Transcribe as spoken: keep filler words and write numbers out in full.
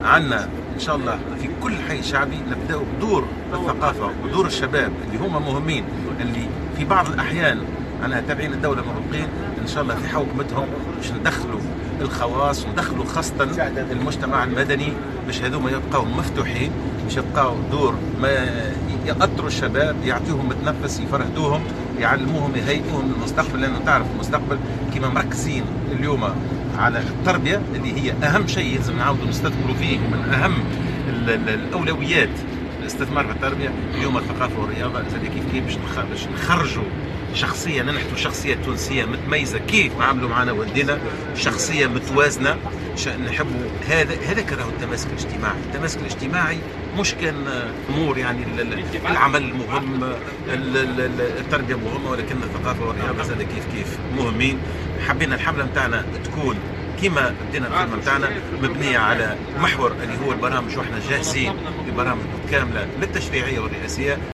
عندنا ان شاء الله في كل حي شعبي نبداوا بدور الثقافه ودور الشباب اللي هم مهمين، اللي في بعض الاحيان انا تابعين الدوله مربقين ان شاء الله في حوكمتهم باش ندخلوا الخواص وندخلوا خاصه المجتمع المدني باش هذوما يبقاو مفتوحين، باش يبقاو دور ما يأطروا الشباب، يعطيهم متنفس، يفرهدوهم، يعلموهم، يهيئوهم للمستقبل، لانه تعرف المستقبل كما مركزين اليوم على التربيه اللي هي اهم شيء يلزم نعاودوا نستثمروا فيه، ومن اهم الاولويات الاستثمار في التربيه. اليوم الثقافه والرياضه زاد كيف كيف باش نخرجوا شخصيه، ننحتوا شخصيه تونسيه متميزه كيف ما عملوا معنا والدينا، شخصيه متوازنه نحبوا. هذا هذاك راهو التماسك الاجتماعي، التماسك الاجتماعي مش كان امور يعني العمل مهم، التربيه مهمه، ولكن الثقافه والرياضه زاد كيف كيف مهمين. حبينا الحمله نتاعنا تكون كما بدينا الخدمه نتاعنا مبنيه على محور اللي هو البرامج، واحنا جاهزين ببرامج كامله للتشريعيه والرئاسيه.